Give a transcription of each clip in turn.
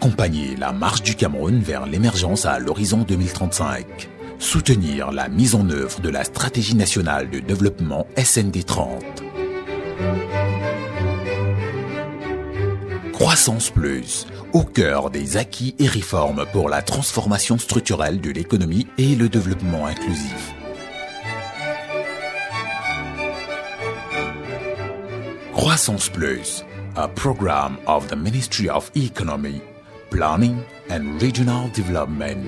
Accompagner la marche du Cameroun vers l'émergence à l'horizon 2035. Soutenir la mise en œuvre de la stratégie nationale de développement SND 30. Croissance Plus, au cœur des acquis et réformes pour la transformation structurelle de l'économie et le développement inclusif. Croissance Plus, a program of the Ministry of Economy, Planning and Regional Development.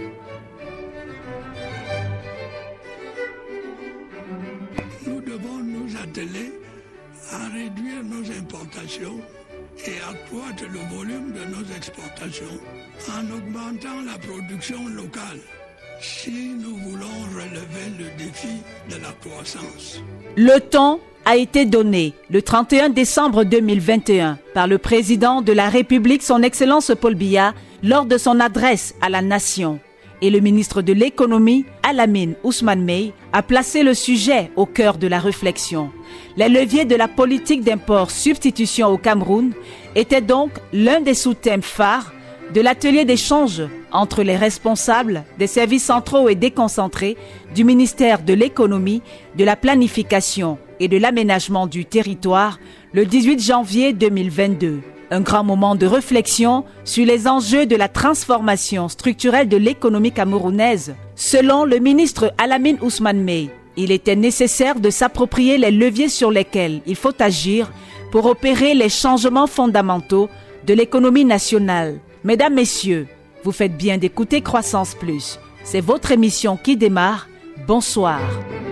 Nous devons nous atteler à réduire nos importations et accroître le volume de nos exportations en augmentant la production locale si nous voulons relever le défi de la croissance. Le temps a été donné le 31 décembre 2021 par le président de la République, son Excellence Paul Biya, lors de son adresse à la nation. Et le ministre de l'économie, Al-Amin Ousmane Mey, a placé le sujet au cœur de la réflexion. Les leviers de la politique d'import-substitution au Cameroun étaient donc l'un des sous-thèmes phares de l'atelier d'échange entre les responsables des services centraux et déconcentrés du ministère de l'économie, de la planification et de l'aménagement du territoire le 18 janvier 2022. Un grand moment de réflexion sur les enjeux de la transformation structurelle de l'économie camerounaise. Selon le ministre Al-Amin Ousmane Mey, il était nécessaire de s'approprier les leviers sur lesquels il faut agir pour opérer les changements fondamentaux de l'économie nationale. Mesdames, Messieurs, vous faites bien d'écouter Croissance Plus. C'est votre émission qui démarre. Bonsoir.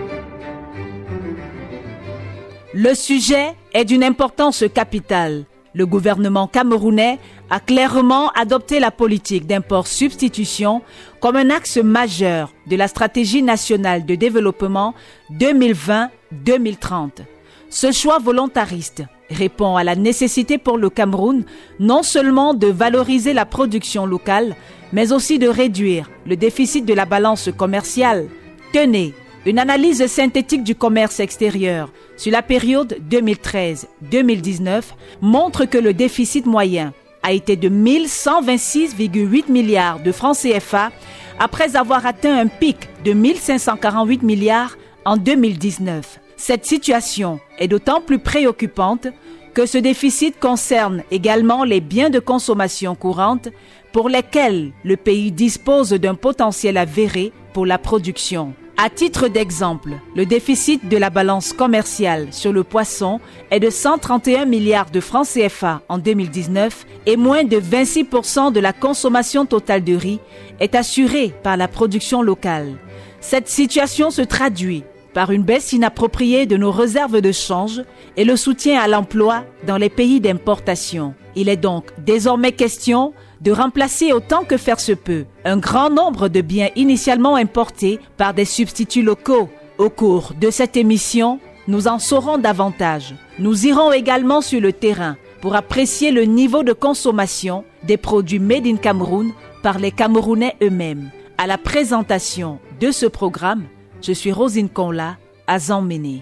Le sujet est d'une importance capitale. Le gouvernement camerounais a clairement adopté la politique d'import-substitution comme un axe majeur de la stratégie nationale de développement 2020-2030. Ce choix volontariste répond à la nécessité pour le Cameroun non seulement de valoriser la production locale, mais aussi de réduire le déficit de la balance commerciale. Tenez, une analyse synthétique du commerce extérieur sur la période 2013-2019 montre que le déficit moyen a été de 1126,8 milliards de francs CFA après avoir atteint un pic de 1548 milliards en 2019. Cette situation est d'autant plus préoccupante que ce déficit concerne également les biens de consommation courante pour lesquels le pays dispose d'un potentiel avéré pour la production. À titre d'exemple, le déficit de la balance commerciale sur le poisson est de 131 milliards de francs CFA en 2019 et moins de 26% de la consommation totale de riz est assurée par la production locale. Cette situation se traduit par une baisse inappropriée de nos réserves de change et le soutien à l'emploi dans les pays d'importation. Il est donc désormais question de remplacer autant que faire se peut un grand nombre de biens initialement importés par des substituts locaux. Au cours de cette émission, nous en saurons davantage. Nous irons également sur le terrain pour apprécier le niveau de consommation des produits Made in Cameroun par les Camerounais eux-mêmes. À la présentation de ce programme, je suis Rosine Conla, à Zambéné.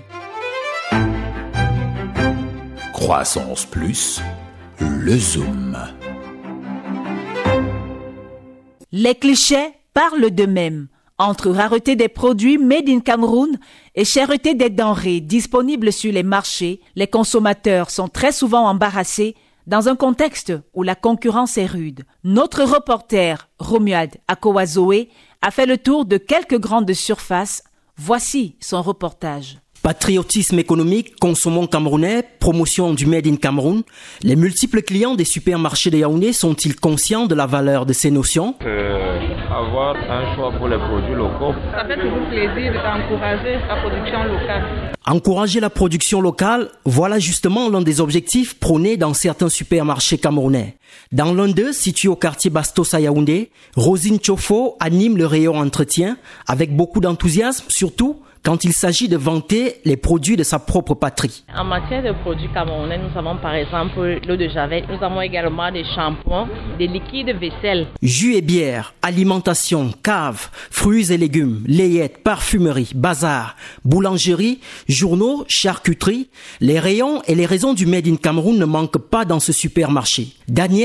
Croissance Plus, le Zoom. Les clichés parlent d'eux-mêmes. Entre rareté des produits made in Cameroun et cherté des denrées disponibles sur les marchés, les consommateurs sont très souvent embarrassés dans un contexte où la concurrence est rude. Notre reporter Romuald Akowazoé a fait le tour de quelques grandes surfaces. Voici son reportage. Patriotisme économique, consommons camerounais, promotion du Made in Cameroun. Les multiples clients des supermarchés de Yaoundé sont-ils conscients de la valeur de ces notions? Avoir un choix pour les produits locaux. Ça fait toujours plaisir d'encourager la production locale. Encourager la production locale, voilà justement l'un des objectifs prônés dans certains supermarchés camerounais. Dans l'un d'eux, situé au quartier Bastos à Yaoundé, Rosine Chofo anime le rayon entretien avec beaucoup d'enthousiasme, surtout quand il s'agit de vanter les produits de sa propre patrie. En matière de produits camerounais, nous avons par exemple l'eau de Javel, nous avons également des shampoings, des liquides vaisselle. Jus et bière, alimentation, cave, fruits et légumes, layettes, parfumerie, bazar, boulangerie, journaux, charcuterie, les rayons et les raisons du Made in Cameroun ne manquent pas dans ce supermarché. Daniel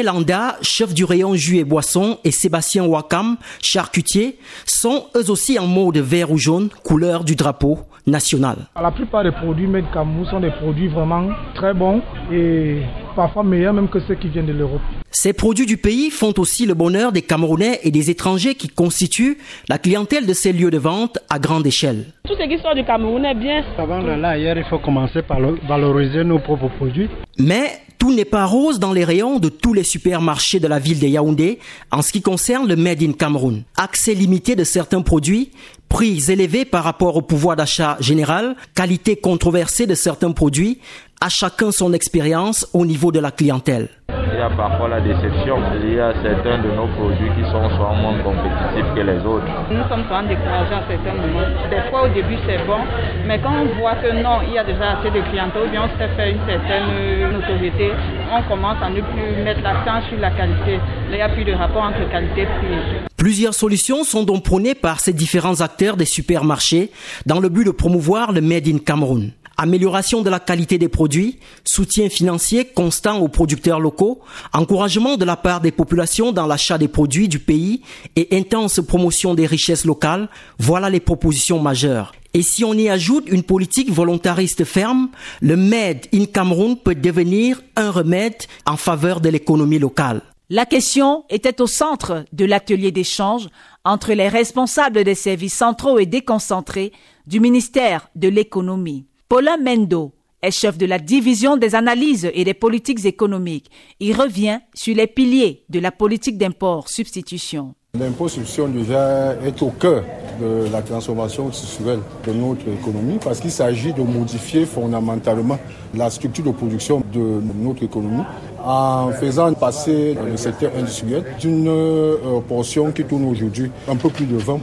Daniel Anda, chef du rayon jus et boissons, et Sébastien Wakam, charcutier, sont eux aussi en mode vert ou jaune, couleur du drapeau national. La plupart des produits made Cameroun sont des produits vraiment très bons et parfois meilleurs même que ceux qui viennent de l'Europe. Ces produits du pays font aussi le bonheur des Camerounais et des étrangers qui constituent la clientèle de ces lieux de vente à grande échelle. Tout ce qui sort du Cameroun est bien. Avant de là, hier, il faut commencer par valoriser nos propres produits. Mais tout n'est pas rose dans les rayons de tous les supermarchés de la ville de Yaoundé en ce qui concerne le Made in Cameroun. Accès limité de certains produits, prix élevés par rapport au pouvoir d'achat général, qualité controversée de certains produits, à chacun son expérience au niveau de la clientèle. Il y a parfois la déception. Il y a certains de nos produits qui sont souvent moins compétitifs que les autres. Nous sommes souvent découragés à certains moments. Des fois au début c'est bon, mais quand on voit que non, il y a déjà assez de clientèle, ou bien on s'est fait une certaine notoriété, on commence à ne plus mettre l'accent sur la qualité. Là, il n'y a plus de rapport entre qualité et prix. Plusieurs solutions sont donc prônées par ces différents acteurs des supermarchés dans le but de promouvoir le Made in Cameroun. Amélioration de la qualité des produits, soutien financier constant aux producteurs locaux, encouragement de la part des populations dans l'achat des produits du pays et intense promotion des richesses locales, voilà les propositions majeures. Et si on y ajoute une politique volontariste ferme, le Made in Cameroun peut devenir un remède en faveur de l'économie locale. La question était au centre de l'atelier d'échange entre les responsables des services centraux et déconcentrés du ministère de l'économie. Paulin Mendo est chef de la division des analyses et des politiques économiques. Il revient sur les piliers de la politique d'import-substitution. L'import-substitution déjà est au cœur de la transformation structurelle de notre économie parce qu'il s'agit de modifier fondamentalement la structure de production de notre économie en faisant passer le secteur industriel d'une portion qui tourne aujourd'hui un peu plus de 20%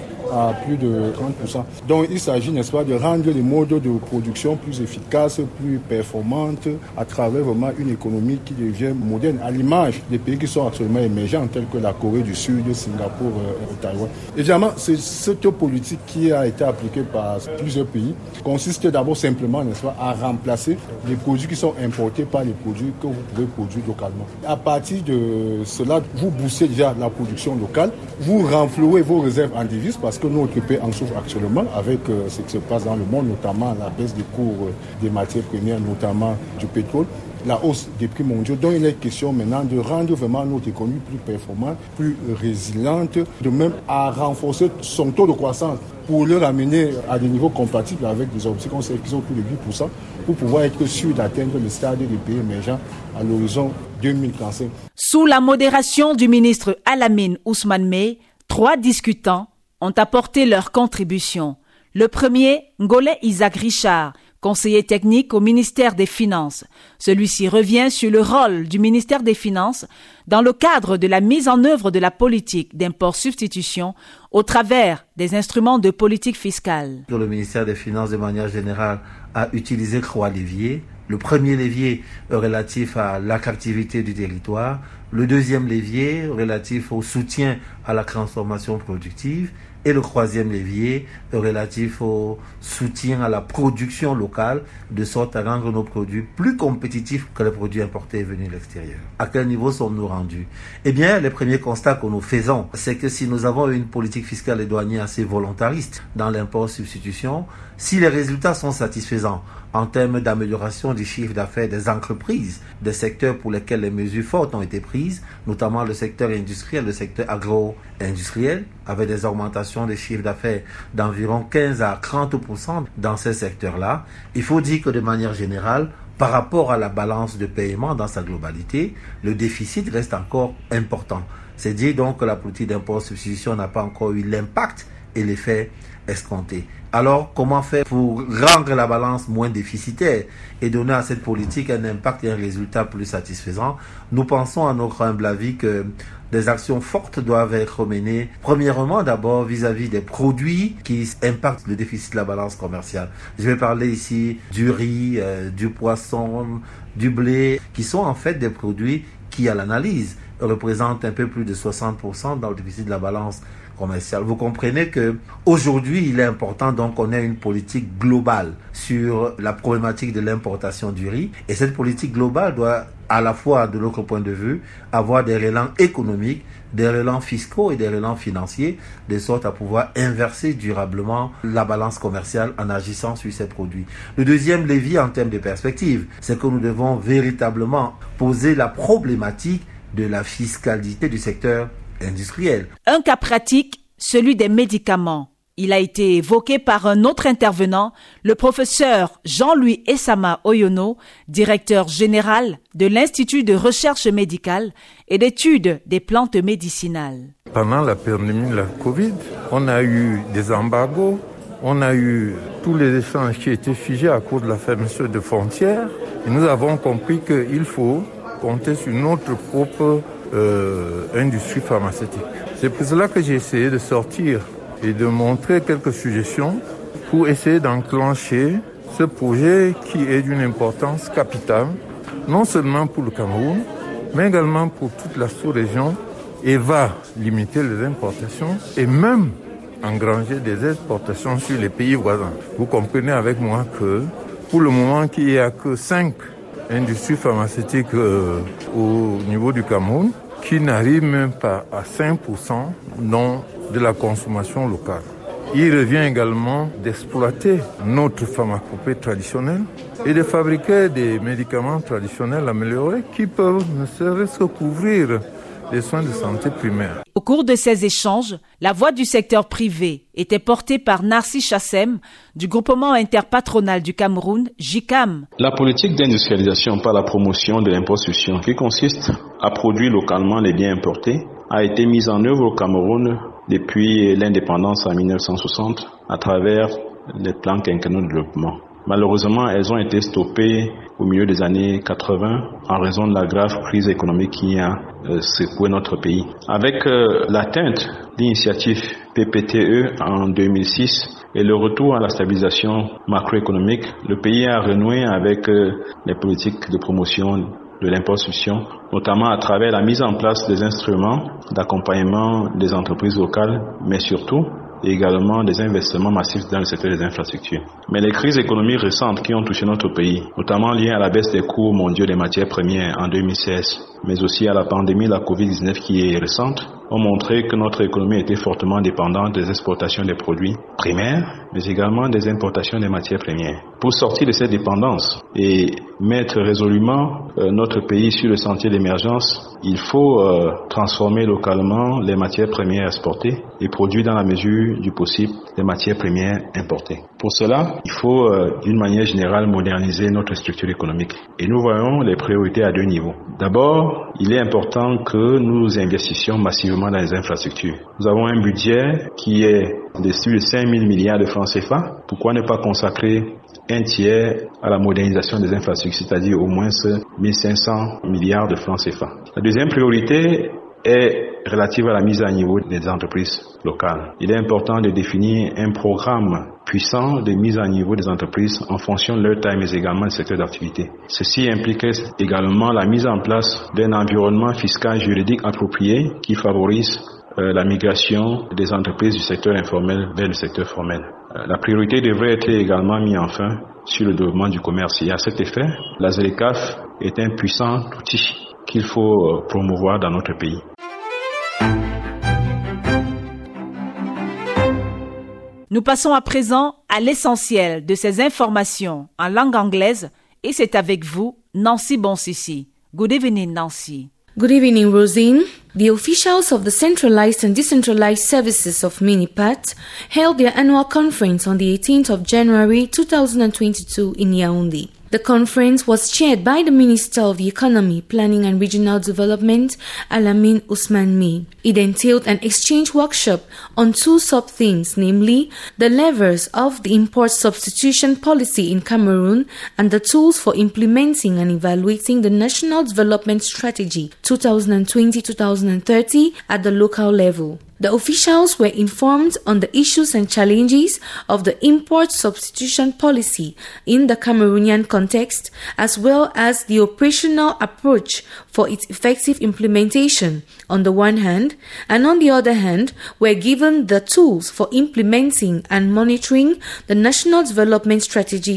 à plus de 30%. Donc il s'agit, n'est-ce pas, de rendre les modes de production plus efficaces, plus performantes à travers vraiment une économie qui devient moderne à l'image des pays qui sont actuellement émergents tels que la Corée du Sud, Singapour, Taïwan. Évidemment, c'est cette politique qui a été appliquée par plusieurs pays consiste d'abord simplement, n'est-ce pas, à remplacer les produits qui sont importés par les produits que vous pouvez produire localement. À partir de cela, vous boostez déjà la production locale, vous renflouez vos réserves en devises parce que notre pays en souffre actuellement avec ce qui se passe dans le monde, notamment la baisse des cours des matières premières, notamment du pétrole, la hausse des prix mondiaux. Donc il est question maintenant de rendre vraiment notre économie plus performante, plus résiliente, de même à renforcer son taux de croissance pour le ramener à des niveaux compatibles avec des objectifs qui sont plus de 8% pour pouvoir être sûr d'atteindre le stade des pays émergents à l'horizon 2035. Sous la modération du ministre Alamine Ousmane Mey, 3 discutants ont apporté leur contribution. Le premier, Ngolé Isaac Richard, conseiller technique au ministère des Finances. Celui-ci revient sur le rôle du ministère des Finances dans le cadre de la mise en œuvre de la politique d'import-substitution au travers des instruments de politique fiscale. Le ministère des Finances, de manière générale, a utilisé 3 leviers. Le premier levier relatif à l'attractivité du territoire, le deuxième levier relatif au soutien à la transformation productive et le troisième levier relatif au soutien à la production locale de sorte à rendre nos produits plus compétitifs que les produits importés venus de l'extérieur. À quel niveau sommes-nous rendus? Eh bien, les premiers constats que nous faisons, c'est que si nous avons une politique fiscale et douanière assez volontariste dans l'import-substitution, si les résultats sont satisfaisants en termes d'amélioration du chiffre d'affaires des entreprises, des secteurs pour lesquels les mesures fortes ont été prises, notamment le secteur industriel, le secteur agro-industriel, avec des augmentations des chiffres d'affaires d'environ 15 à 30% dans ces secteurs-là. Il faut dire que de manière générale, par rapport à la balance de paiement dans sa globalité, le déficit reste encore important. C'est dire donc que la politique d'import-substitution n'a pas encore eu l'impact et l'effet escompté. Alors, comment faire pour rendre la balance moins déficitaire et donner à cette politique un impact et un résultat plus satisfaisant? Nous pensons à notre humble avis que des actions fortes doivent être menées, premièrement d'abord vis-à-vis des produits qui impactent le déficit de la balance commerciale. Je vais parler ici du riz, du poisson, du blé, qui sont en fait des produits qui, à l'analyse, représente un peu plus de 60% dans le déficit de la balance commerciale. Vous comprenez que aujourd'hui, il est important donc qu'on ait une politique globale sur la problématique de l'importation du riz. Et cette politique globale doit, à la fois de l'autre point de vue, avoir des relents économiques, des relents fiscaux et des relents financiers, de sorte à pouvoir inverser durablement la balance commerciale en agissant sur ces produits. Le deuxième levier en termes de perspective, c'est que nous devons véritablement poser la problématique de la fiscalité du secteur industriel. Un cas pratique, celui des médicaments. Il a été évoqué par un autre intervenant, le professeur Jean-Louis Essama Oyono, directeur général de l'Institut de recherche médicale et d'études des plantes médicinales. Pendant la pandémie de la Covid, on a eu des embargos, on a eu tous les échanges qui étaient figés à cause de la fermeture de frontières. Et nous avons compris qu'il faut compter sur notre propre industrie pharmaceutique. C'est pour cela que j'ai essayé de sortir et de montrer quelques suggestions pour essayer d'enclencher ce projet qui est d'une importance capitale, non seulement pour le Cameroun, mais également pour toute la sous-région, et va limiter les importations et même engranger des exportations sur les pays voisins. Vous comprenez avec moi que pour le moment, qu'il n'y a que 5 industries pharmaceutiques au niveau du Cameroun qui n'arrivent même pas à 5% de la consommation locale. Il revient également d'exploiter notre pharmacopée traditionnelle et de fabriquer des médicaments traditionnels améliorés qui peuvent ne serait-ce que couvrir les soins de santé primaires. Au cours de ces échanges, la voix du secteur privé était portée par Narcisse Chassem du groupement interpatronal du Cameroun, JICAM. La politique d'industrialisation par la promotion de l'importation, qui consiste à produire localement les biens importés, a été mise en œuvre au Cameroun depuis l'indépendance en 1960 à travers les plans quinquennaux de développement. Malheureusement, elles ont été stoppées au milieu des années 80 en raison de la grave crise économique qui a secoué notre pays. Avec l'atteinte d'initiative PPTE en 2006 et le retour à la stabilisation macroéconomique, le pays a renoué avec les politiques de promotion de l'importation, notamment à travers la mise en place des instruments d'accompagnement des entreprises locales, mais surtout également des investissements massifs dans le secteur des infrastructures. Mais les crises économiques récentes qui ont touché notre pays, notamment liées à la baisse des cours mondiaux des matières premières en 2016, mais aussi à la pandémie de la Covid-19 qui est récente, ont montré que notre économie était fortement dépendante des exportations des produits primaires, mais également des importations des matières premières. Pour sortir de cette dépendance et mettre résolument notre pays sur le sentier d'émergence, il faut transformer localement les matières premières exportées et produire dans la mesure du possible les matières premières importées. Pour cela, il faut d'une manière générale moderniser notre structure économique. Et nous voyons les priorités à 2 niveaux. D'abord, il est important que nous investissions massivement dans les infrastructures. Nous avons un budget qui est de 5 000 milliards de francs CFA. Pourquoi ne pas consacrer un tiers à la modernisation des infrastructures, c'est-à-dire au moins 1 500 milliards de francs CFA. La deuxième priorité est relative à la mise à niveau des entreprises locales. Il est important de définir un programme puissant de mise à niveau des entreprises en fonction de leur taille, mais également du secteur d'activité. Ceci implique également la mise en place d'un environnement fiscal juridique approprié qui favorise la migration des entreprises du secteur informel vers le secteur formel. La priorité devrait être également mise enfin sur le développement du commerce. Et à cet effet, la ZLECAf est un puissant outil qu'il faut promouvoir dans notre pays. Nous passons à présent à l'essentiel de ces informations en langue anglaise et c'est avec vous, Nancy Bonsissi. Good evening, Nancy. Good evening, Rosine. The officials of the Centralized and Decentralized Services of Minipat held their annual conference on the 18th of January 2022 in Yaoundé. The conference was chaired by the Minister of Economy, Planning and Regional Development, Alamin Ousmane Mi. It entailed an exchange workshop on 2 sub-themes, namely the levers of the import substitution policy in Cameroon and the tools for implementing and evaluating the National Development Strategy 2020-2030 at the local level. The officials were informed on the issues and challenges of the import substitution policy in the Cameroonian context, as well as the operational approach for its effective implementation on the one hand, and on the other hand, were given the tools for implementing and monitoring the National Development Strategy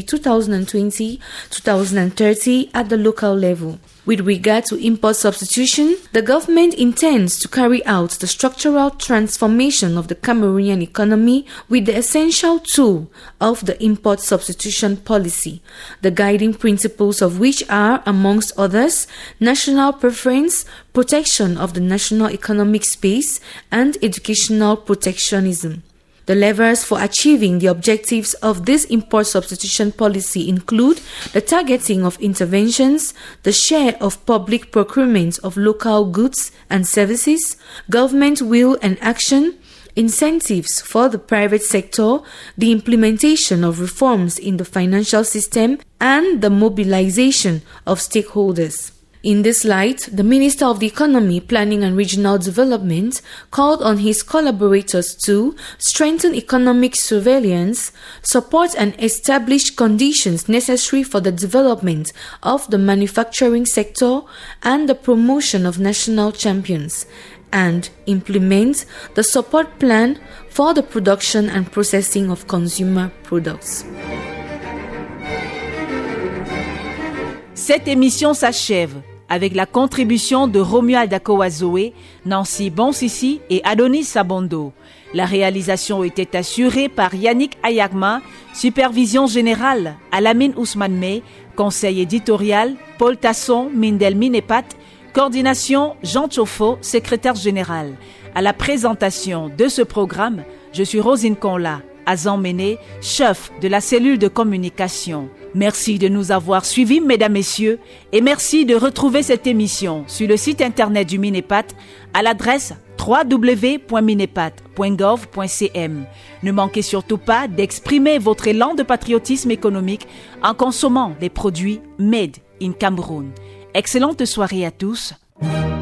2020-2030 at the local level. With regard to import substitution, the government intends to carry out the structural transformation of the Cameroonian economy with the essential tool of the import substitution policy, the guiding principles of which are, amongst others, national preference, protection of the national economic space, and educational protectionism. The levers for achieving the objectives of this import substitution policy include the targeting of interventions, the share of public procurement of local goods and services, government will and action, incentives for the private sector, the implementation of reforms in the financial system, and the mobilization of stakeholders. In this light, the Minister of the Economy, Planning and Regional Development called on his collaborators to strengthen economic surveillance, support and establish conditions necessary for the development of the manufacturing sector and the promotion of national champions, and implement the support plan for the production and processing of consumer products. Cette émission s'achève avec la contribution de Romuald Akowazoé, Nancy Bonsissi et Adonis Sabondo. La réalisation était assurée par Yannick Ayagma, supervision générale Alamine Ousmane May, conseil éditorial Paul Tasson, Mindel Minepat, coordination Jean Tchofo, secrétaire général. À la présentation de ce programme, je suis Rosine Conla, Azan Méné, chef de la cellule de communication. Merci de nous avoir suivis, mesdames, messieurs, et merci de retrouver cette émission sur le site internet du Minepat à l'adresse www.minepat.gov.cm. Ne manquez surtout pas d'exprimer votre élan de patriotisme économique en consommant les produits Made in Cameroun. Excellente soirée à tous.